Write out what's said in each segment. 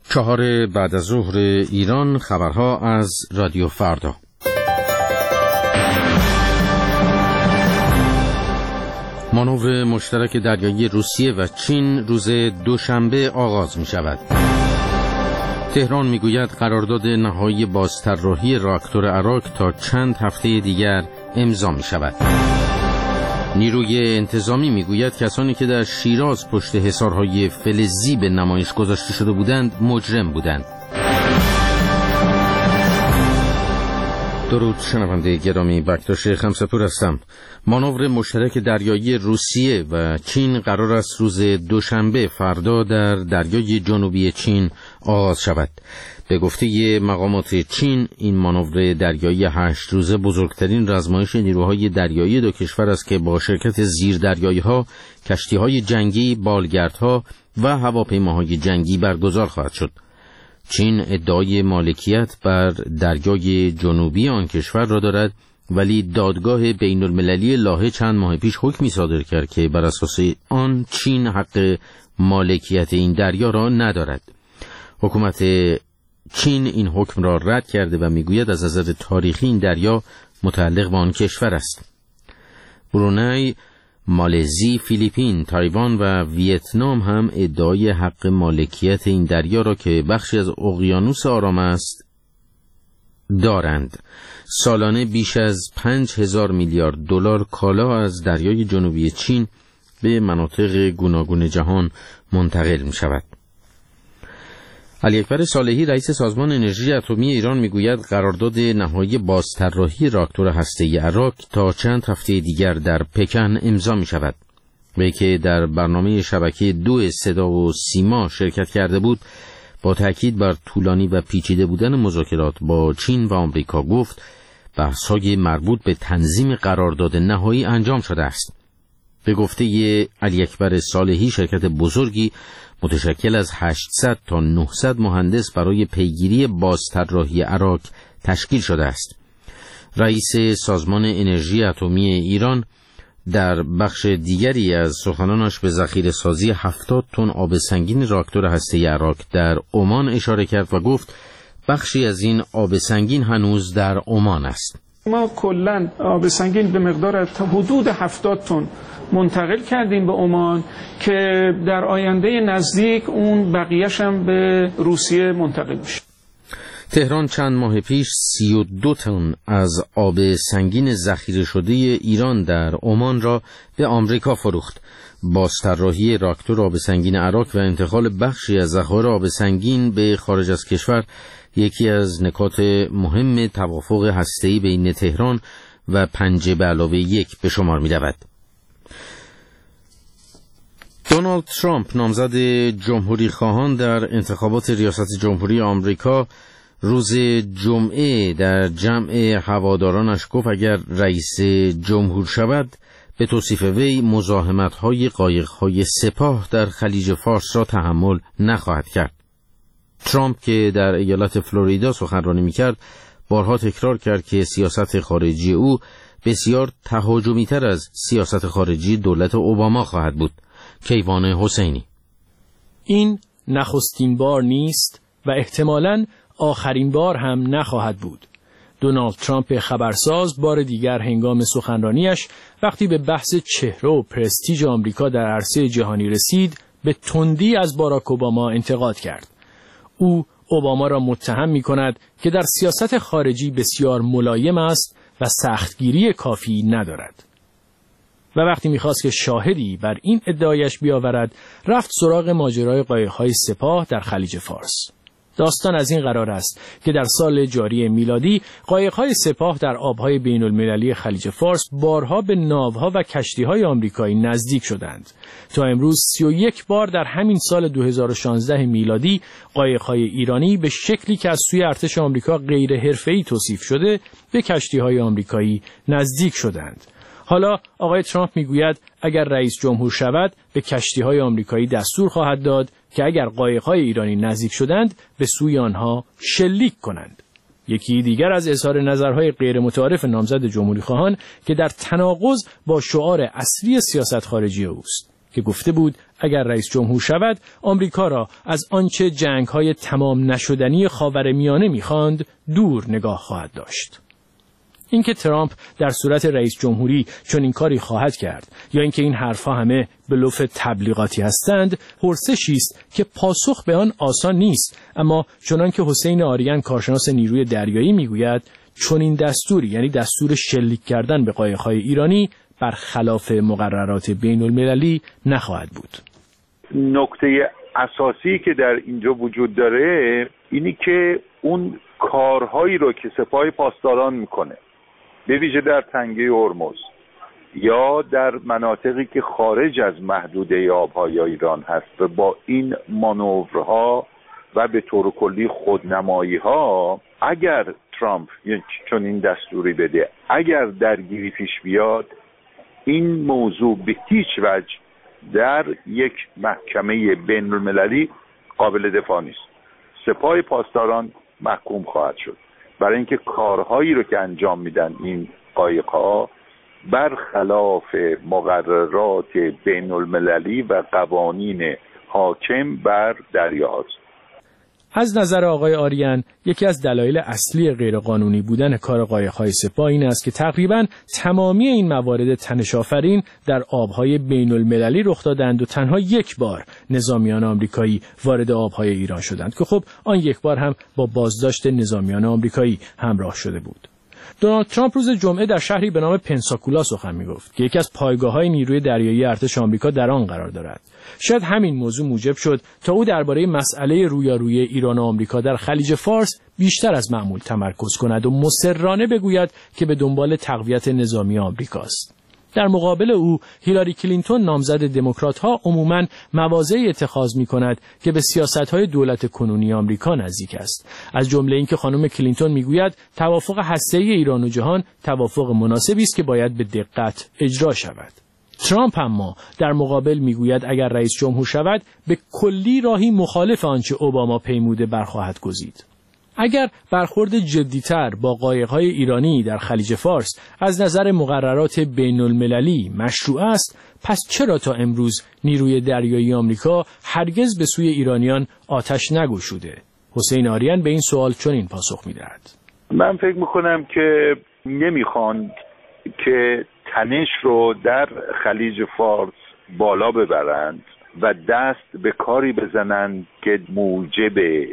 4 بعد از ظهر ایران. خبرها از رادیو فردا. مانور مشترک دریایی روسیه و چین روز دوشنبه آغاز می شود. تهران می گوید قرارداد نهایی بازطراحی راکتور عراق تا چند هفته دیگر امضا می شود. نیروی انتظامی می گوید کسانی که در شیراز پشت حصارهای فلزی به نمایش گذاشته شده بودند مجرم بودند. درود شنونده گرامی، بکتاش خمسپور هستم. مانور مشترک دریایی روسیه و چین قرار است روز دوشنبه فردا در دریای جنوبی چین آغاز شود. به گفته مقامات چین این مانور دریایی 8 روزه بزرگترین رزمایش نیروهای دریایی دو کشور است که با شرکت زیردریایی‌ها، کشتی‌های جنگی، بالگردها و هواپیماهای جنگی برگزار خواهد شد. چین ادعای مالکیت بر دریای جنوبی آن کشور را دارد، ولی دادگاه بین المللی لاهه چند ماه پیش حکمی صادر کرد که بر اساس آن چین حق مالکیت این دریا را ندارد. حکومت چین این حکم را رد کرده و میگوید از نظر تاریخی این دریا متعلق به آن کشور است. برونای، مالزی، فیلیپین، تایوان و ویتنام هم ادعای حق مالکیت این دریا را که بخشی از اقیانوس آرام است دارند. سالانه بیش از 5000 میلیارد دلار کالا از دریای جنوبی چین به مناطق گوناگون جهان منتقل می شود. علی اکبر صالحی رئیس سازمان انرژی اتمی ایران میگوید قرارداد نهایی بازطراحی راکتور هسته‌ای عراق تا چند هفته دیگر در پکن امضا می شود. وی که در برنامه شبکه 2 صدا و سیما شرکت کرده بود، با تأکید بر طولانی و پیچیده بودن مذاکرات با چین و آمریکا گفت بحث‌های مربوط به تنظیم قرارداد نهایی انجام شده است. به گفته علی اکبر صالحی شرکت بزرگی متشکل از 800 تا 900 مهندس برای پیگیری بازطراحی عراق تشکیل شده است. رئیس سازمان انرژی اتمی ایران در بخش دیگری از سخنانش به ذخیره‌سازی 70 تن آب سنگین راکتور هسته‌ای عراق در عمان اشاره کرد و گفت بخشی از این آب سنگین هنوز در عمان است. ما کلاً آب سنگین به مقدار حدود 70 تن منتقل کردیم به عمان که در آینده نزدیک اون بقیه‌ش هم به روسیه منتقل میشه. تهران چند ماه پیش 32 تن از آب سنگین ذخیره شده ایران در عمان را به آمریکا فروخت. بازطراحی راکتور آب سنگین عراق و انتقال بخشی از ذخایر آب سنگین به خارج از کشور یکی از نکات مهم توافق هسته‌ای بین تهران و 5+1 به شمار می‌رود. دونالد ترامپ نامزد جمهوری خواهان در انتخابات ریاست جمهوری آمریکا روز جمعه در جمع هوادارانش گفت اگر رئیس جمهور شود به توصیف وی مزاحمت‌های قایق‌های سپاه در خلیج فارس را تحمل نخواهد کرد. ترامپ که در ایالت فلوریدا سخنرانی می‌کرد بارها تکرار کرد که سیاست خارجی او بسیار تهاجمی‌تر از سیاست خارجی دولت اوباما خواهد بود. کیوان حسینی: این نخستین بار نیست و احتمالاً آخرین بار هم نخواهد بود. دونالد ترامپ خبرساز بار دیگر هنگام سخنرانیش وقتی به بحث چهره و پرستیژ آمریکا در عرصه جهانی رسید به تندی از باراک اوباما انتقاد کرد. او اوباما را متهم می‌کند که در سیاست خارجی بسیار ملایم است و سختگیری کافی ندارد. و وقتی می‌خواست که شاهدی بر این ادعایش بیاورد، رفت سراغ ماجرای قایق‌های سپاه در خلیج فارس. داستان از این قرار است که در سال جاری میلادی قایق‌های سپاه در آب‌های بین‌المللی خلیج فارس بارها به ناوها و کشتی‌های آمریکایی نزدیک شدند. تا امروز 31 بار در همین سال 2016 میلادی قایق‌های ایرانی به شکلی که از سوی ارتش آمریکا غیر حرفه‌ای توصیف شده به کشتی‌های آمریکایی نزدیک شدند. حالا آقای ترامپ میگوید اگر رئیس جمهور شود به کشتی‌های آمریکایی دستور خواهد داد که اگر قایق‌های ایرانی نزدیک شدند به سوی آنها شلیک کنند. یکی دیگر از اظهار نظرهای غیر متعارف نامزد جمهوری خواهان که در تناقض با شعار اصلی سیاست خارجی اوست که گفته بود اگر رئیس جمهور شود، آمریکا را از آنچه جنگ‌های تمام نشدنی خاورمیانه می‌خواند دور نگاه خواهد داشت. اینکه ترامپ در صورت رئیس جمهوری چنین کاری خواهد کرد یا اینکه این حرفها همه بلوف تبلیغاتی هستند، پرسشی است که پاسخ به آن آسان نیست، اما چنان که حسین آریان کارشناس نیروی دریایی میگوید، چنین دستوری، یعنی دستور شلیک کردن به قایق‌های ایرانی، برخلاف مقررات بین المللی نخواهد بود. نکته اساسی که در اینجا وجود داره اینی که اون کارهایی رو که سپاه پاسداران میکنه، به ویژه در تنگه هرمز یا در مناطقی که خارج از محدوده آبهای ایران هست و با این مانورها و به طور کلی خودنمایی‌ها، اگر ترامپ چون این دستوری بده، اگر درگیری پیش بیاد، این موضوع به هیچ وجه در یک محکمه بین المللی قابل دفاع نیست. سپاه پاسداران محکوم خواهد شد برای اینکه کارهایی رو که انجام میدن این قایق‌ها برخلاف مقررات بین المللی و قوانین حاکم بر دریاهاست. از نظر آقای آریان، یکی از دلایل اصلی غیرقانونی بودن کار قایق‌های سپاه این است که تقریباً تمامی این موارد تنش‌آفرین در آب‌های بین‌المللی رخ دادند و تنها یک بار نظامیان آمریکایی وارد آب‌های ایران شدند که خب آن یک بار هم با بازداشت نظامیان آمریکایی همراه شده بود. دونالد ترامپ روز جمعه در شهری به نام پنساکولا سخن می‌گفت که یکی از پایگاه‌های نیروی دریایی ارتش آمریکا در آن قرار دارد. شاید همین موضوع موجب شد تا او درباره مسئله رویارویی ایران و آمریکا در خلیج فارس بیشتر از معمول تمرکز کند و مصرانه بگوید که به دنبال تقویت نظامی آمریکاست. در مقابل او، هیلاری کلینتون نامزد دموکرات‌ها عموماً مواضعی اتخاذ می‌کند که به سیاست‌های دولت کنونی آمریکا نزدیک است. از جمله اینکه خانم کلینتون می‌گوید توافق هسته‌ای ایران و جهان توافق مناسبی است که باید به دقت اجرا شود. ترامپ اما در مقابل میگوید اگر رئیس جمهور شود به کلی راهی مخالف آنچه اوباما پیموده برخواهد گزید. اگر برخورد جدی‌تر با قایق‌های ایرانی در خلیج فارس از نظر مقررات بین‌المللی مشروع است، پس چرا تا امروز نیروی دریایی آمریکا هرگز به سوی ایرانیان آتش نگشوده؟ حسین آریان به این سوال چنین پاسخ می‌دهد: من فکر می‌کنم که نمی‌خواند که تنش رو در خلیج فارس بالا ببرند و دست به کاری بزنند که موجب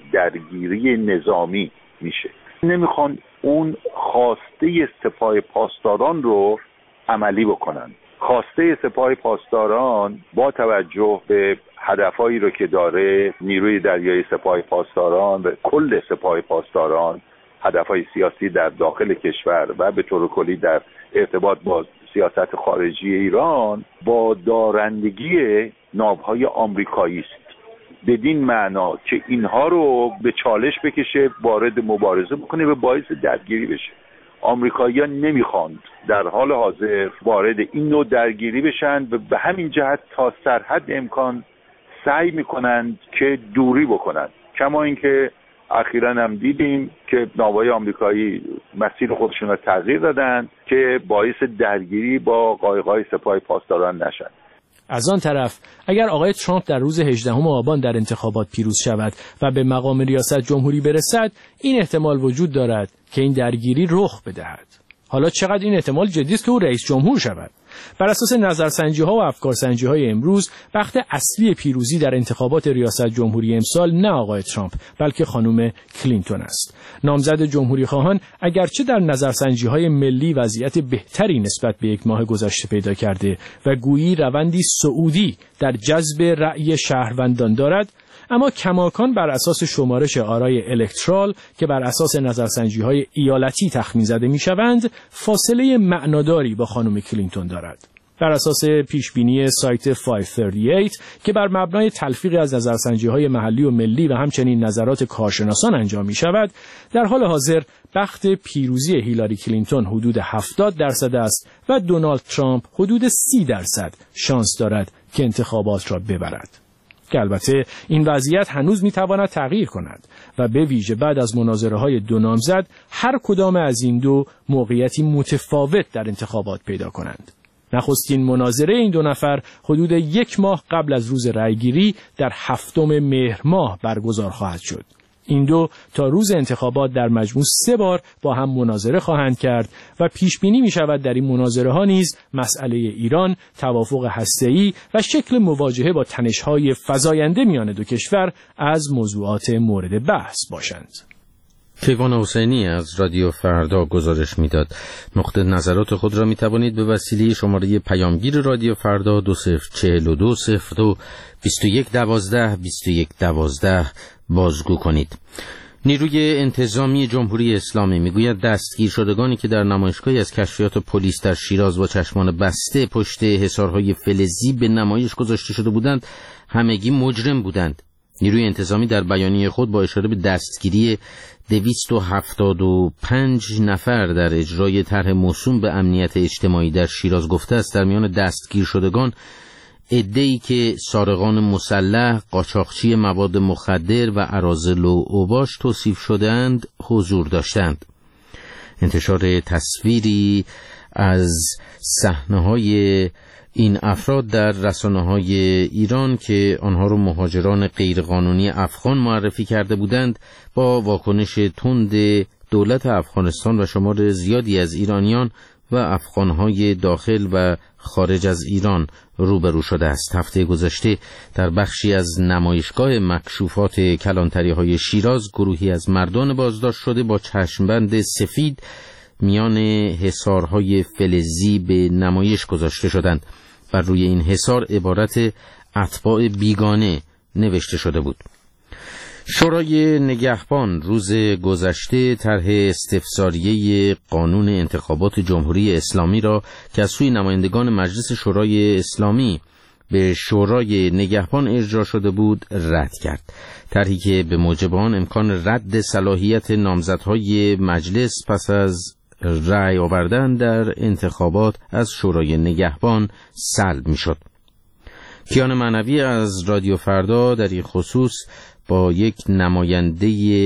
درگیری نظامی میشه. نمیخوان اون خواسته سپاه پاسداران رو عملی بکنن. خواسته سپاه پاسداران با توجه به هدفهایی رو که داره نیروی دریایی سپاه پاسداران و کل سپاه پاسداران، هدفهای سیاسی در داخل کشور و به طور کلی در ارتباط با سیاست خارجی ایران، با دارندگی ناوهای آمریکایی است. بدین معنا که اینها رو به چالش بکشه، وارد مبارزه بکنه و باعث درگیری بشه. آمریکایی‌ها نمیخواند در حال حاضر وارد این نوع درگیری بشن و به همین جهت تا سرحد امکان سعی میکنند که دوری بکنند. کما اینکه اخیراً هم دیدیم که ناوهای آمریکایی مسیر خودشون رو تغییر دادن که باعث درگیری با قایق‌های سپاه پاسداران نشن. از آن طرف اگر آقای ترامپ در روز 18 آبان در انتخابات پیروز شود و به مقام ریاست جمهوری برسد، این احتمال وجود دارد که این درگیری رخ بدهد. حالا چقدر این احتمال جدی است که او رئیس جمهور شود؟ بر اساس نظرسنجی‌ها و افکارسنجی‌های امروز، بخت اصلی پیروزی در انتخابات ریاست جمهوری امسال نه آقای ترامپ بلکه خانم کلینتون است. نامزد جمهوری‌خواهان اگرچه در نظرسنجی‌های ملی وضعیت بهتری نسبت به یک ماه گذشته پیدا کرده و گویی روندی صعودی در جذب رأی شهروندان دارد، اما کماکان بر اساس شمارش آرای الکترال که بر اساس نظرسنجی‌های ایالتی تخمین زده می‌شوند، فاصله معناداری با خانم کلینتون دارد. بر اساس پیشبینی سایت 538 که بر مبنای تلفیقی از نظرسنجی‌های محلی و ملی و همچنین نظرات کارشناسان انجام می‌شود، در حال حاضر بخت پیروزی هیلاری کلینتون حدود 70% است و دونالد ترامپ حدود 30% شانس دارد که انتخابات را ببرد. که البته این وضعیت هنوز میتواند تغییر کند و به ویژه بعد از مناظره‌های دو نامزد هر کدام از این دو موقعیتی متفاوت در انتخابات پیدا کنند. نخستین مناظره این دو نفر حدود 1 ماه قبل از روز رأیگیری در 7 مهر ماه برگزار خواهد شد. این دو تا روز انتخابات در مجموع 3 بار با هم مناظره خواهند کرد و پیش بینی می شود در این مناظره ها نیز مسئله ایران، توافق هسته‌ای و شکل مواجهه با تنش‌های فزاینده میان دو کشور از موضوعات مورد بحث باشند. کیوان حسینی از رادیو فردا گزارش میداد. نقطه نظرات خود را می توانید به وسیله شماره پیامگیر رادیو فردا 2042022112 بازگو کنید. نیروی انتظامی جمهوری اسلامی میگوید دستگیر شدگانی که در نمایشگاهی از کشفیات پلیس در شیراز با چشمان بسته پشت حصارهای فلزی به نمایش گذاشته شده بودند همگی مجرم بودند. نیروی انتظامی در بیانیه خود با اشاره به دستگیری 275 نفر در اجرای طرح موسوم به امنیت اجتماعی در شیراز گفته است در میان دستگیر شدگان عده‌ای که سارقان مسلح، قاچاقچی مواد مخدر و اراذل و اوباش توصیف شده‌اند حضور داشتند. انتشار تصویری از صحنه‌های این افراد در رسانه‌های ایران که آنها را مهاجران غیرقانونی افغان معرفی کرده بودند با واکنش تند دولت افغانستان و شمار زیادی از ایرانیان و افغان‌های داخل و خارج از ایران روبرو شده است. هفته گذشته در بخشی از نمایشگاه مکشوفات کلانتری‌های شیراز گروهی از مردان بازداشت شده با چشمبند سفید میان حصارهای فلزی به نمایش گذاشته شدند. بر روی این حصار عبارت اتباع بیگانه نوشته شده بود. شورای نگهبان روز گذشته طرح استفساریه قانون انتخابات جمهوری اسلامی را که از سوی نمایندگان مجلس شورای اسلامی به شورای نگهبان اجرا شده بود رد کرد. طرحی که به موجب آن امکان رد صلاحیت نامزدهای مجلس پس از رأی آوردن در انتخابات از شورای نگهبان سلب می‌شد. کیان معنوی از رادیو فردا در این خصوص با یک نماینده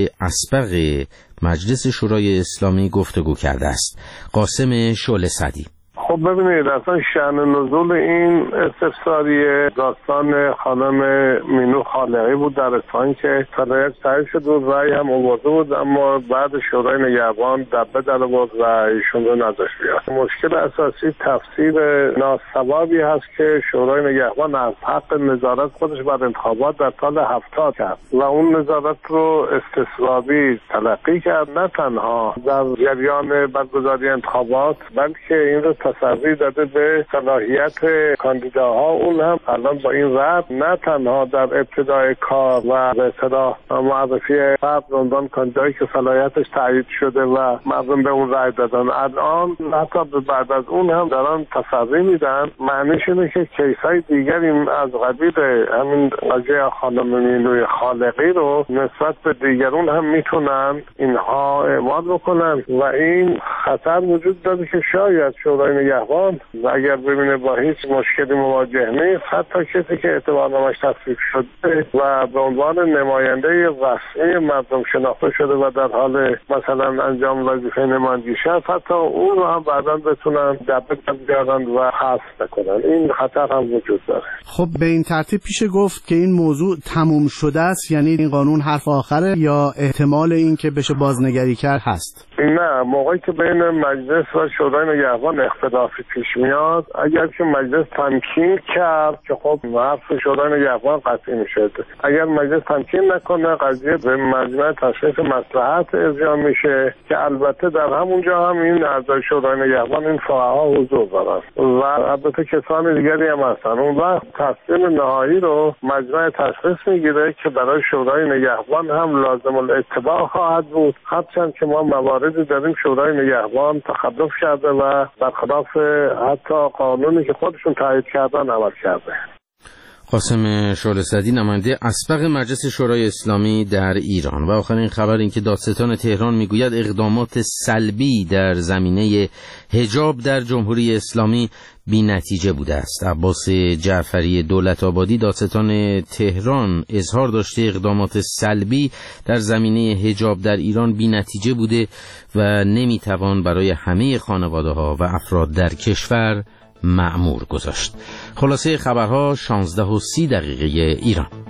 اسبق مجلس شورای اسلامی گفتگو کرده است. قاسم شعله سعدی: خب ببینید، اصلا شأن نزول این استفساریه داستان خانم مینو خالقی بود در اصفهان که صلاحیت صحیح شد و رأی هم آورده بود، اما بعد شورای نگهبان دبه در آورد و ایشون رو نذاشت بیاد. مشکل اساسی تفسیر ناسوابی هست که شورای نگهبان از حق نظارت خودش بر انتخابات در سال 70 کرد و اون نظارت رو استصوابی تلقی کرد، نه تنها در جریان برگزاری انتخابات بلکه این رو تصویر داده به صلاحیت کاندیداها. اون هم الان با این رد نه تنها در ابتدای کار و به اصطلاح معرفی فرد عنوان کاندیدایی که صلاحیتش تایید شده و مردم به اون رای دادن، الان حتی بعد از اون هم دارن تصویر میدن. معنیش اینه که کیسای دیگری از قبیل همین قضیه خانم مینوی خالقی رو نسبت به دیگرون هم میتونن اینها اعمال بکنن و این خطر وجود داره که شاید شورای نگهبان و اگر ببینه با هیچ مشکلی مواجه نیست، حتی کسی که اعتبارنامه‌اش تصویب شده و به عنوان نماینده رسمی مردم شناخته شده و در حال مثلا انجام وظیفه نمایندگی شد، حتی اون رو هم بعداً بتونن دبه بیارن و حذف کنن. این خطر هم وجود داره. خب به این ترتیب پیشه گفت که این موضوع تموم شده است، یعنی این قانون حرف آخره یا احتمال این که بشه بازنگری کرد هست؟ نه، موقعی که بین مجلس و شورای نگهبان اختلافی پیش میاد، اگر که مجلس تمکین کرد که خب حرف شورای نگهبان قطعی میشه. اگر مجلس تمکین نکنه، قضیه به مجمع تشخیص مصلحت ارجاع میشه که البته در همونجا هم این اعضای شورای نگهبان این فقها حضور دارن و البته کسان دیگری هم هستن. اون وقت تصمیم نهایی رو مجمع تشخیص میگیره که برای شورای نگهبان هم لازم الاتباع خواهد بود، هرچند که ما مواردی داریم شورای نگهبان تخلف کرده و برخلاف حتی قانونی که خودشون تایید کردن عمل کرده. قاسم شعله سعدی، نماینده اسبق مجلس شورای اسلامی در ایران. و آخرین خبر این که دادستان تهران میگوید اقدامات سلبی در زمینه حجاب در جمهوری اسلامی بی نتیجه بوده است. عباس جعفری دولت آبادی، دادستان تهران، اظهار داشته اقدامات سلبی در زمینه حجاب در ایران بی نتیجه بوده و نمیتوان برای همه خانواده‌ها و افراد در کشور مأمور گذاشت. خلاصه خبرها 16:30 ایران.